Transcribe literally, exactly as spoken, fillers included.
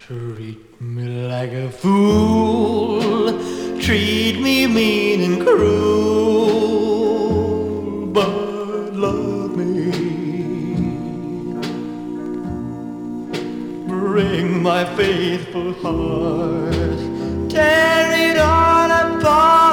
Treat me like a fool, treat me mean and cruel, but love me. Bring my faithful heart, tear it all apart.